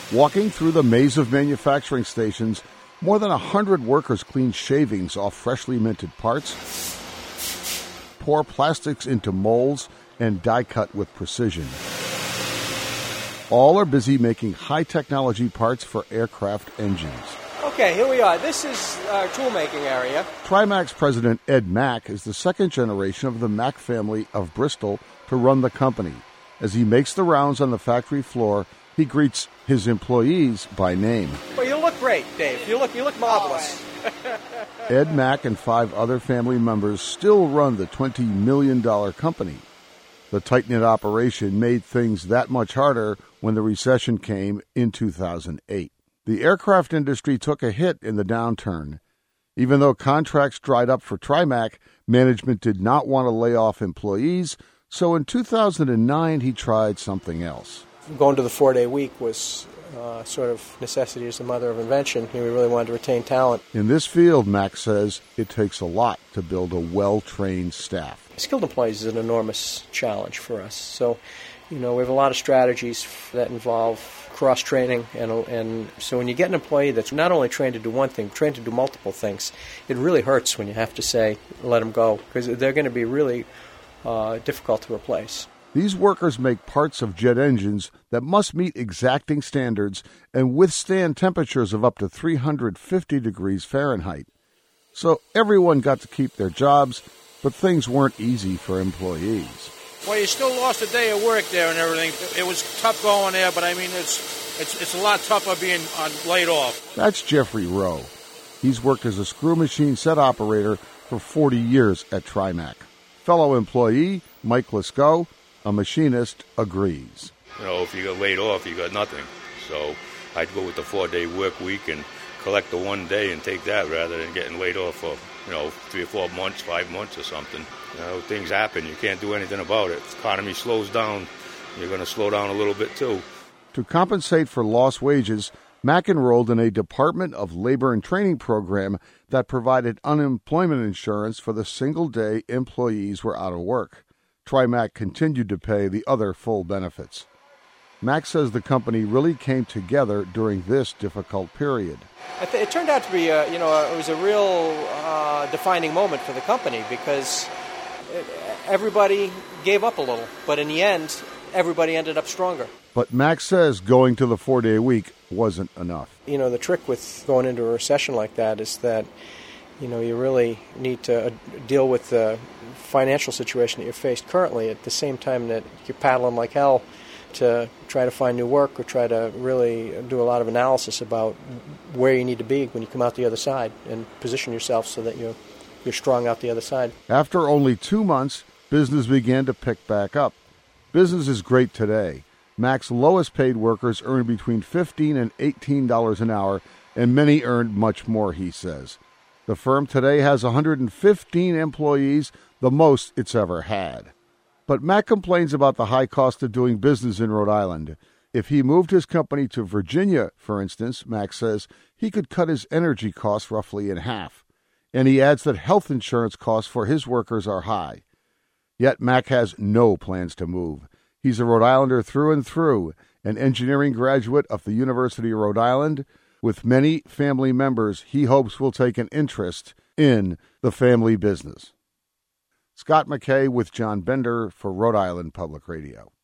Walking through the maze of manufacturing stations, more than 100 workers clean shavings off freshly minted parts, pour plastics into molds, and die cut with precision. All are busy making high-technology parts for aircraft engines. Okay, here we are. This is our tool-making area. TriMac's president, Ed Mack, is the second generation of the Mack family of Bristol to run the company. As he makes the rounds on the factory floor, he greets his employees by name. Well, you look great, Dave. You look marvelous. Ed Mack and 5 other family members still run the $20 million company. The tight-knit operation made things that much harder when the recession came in 2008. The aircraft industry took a hit in the downturn. Even though contracts dried up for TriMac, management did not want to lay off employees, so in 2009 he tried something else. Going to the 4-day week was sort of necessity is the mother of invention. We really wanted to retain talent. In this field, Mack says, it takes a lot to build a well-trained staff. Skilled employees is an enormous challenge for us. So, we have a lot of strategies that involve cross-training, and so when you get an employee that's not only trained to do one thing, trained to do multiple things, it really hurts when you have to say, let them go, because they're going to be really difficult to replace. These workers make parts of jet engines that must meet exacting standards and withstand temperatures of up to 350 degrees Fahrenheit. So everyone got to keep their jobs, but things weren't easy for employees. Well, you still lost a day of work there and everything. It was tough going there, but I mean, it's a lot tougher being laid off. That's Jeffrey Rowe. He's worked as a screw machine set operator for 40 years at TriMac. Fellow employee Mike Lesko, a machinist, agrees. If you got laid off, you got nothing. So I'd go with the 4-day work week and collect the 1 day and take that rather than getting laid off for 3 or 4 months, 5 months or something. Things happen. You can't do anything about it. The economy slows down. You're going to slow down a little bit too. To compensate for lost wages, Mack enrolled in a Department of Labor and Training program that provided unemployment insurance for the single day employees were out of work. TriMac continued to pay the other full benefits. Mack says the company really came together during this difficult period. It turned out to be, it was a real defining moment for the company because everybody gave up a little, but in the end, everybody ended up stronger. But Mack says going to the 4-day week wasn't enough. The trick with going into a recession like that is that, you really need to deal with the financial situation that you're faced currently at the same time that you're paddling like hell to try to find new work or try to really do a lot of analysis about where you need to be when you come out the other side and position yourself so that you're strong out the other side. After only 2 months, business began to pick back up. Business is great today. Mack's lowest paid workers earn between $15 and $18 an hour, and many earned much more, he says. The firm today has 115 employees, the most it's ever had. But Mack complains about the high cost of doing business in Rhode Island. If he moved his company to Virginia, for instance, Mack says, he could cut his energy costs roughly in half. And he adds that health insurance costs for his workers are high. Yet Mack has no plans to move. He's a Rhode Islander through and through, an engineering graduate of the University of Rhode Island. With many family members, he hopes will take an interest in the family business. Scott McKay with John Bender for Rhode Island Public Radio.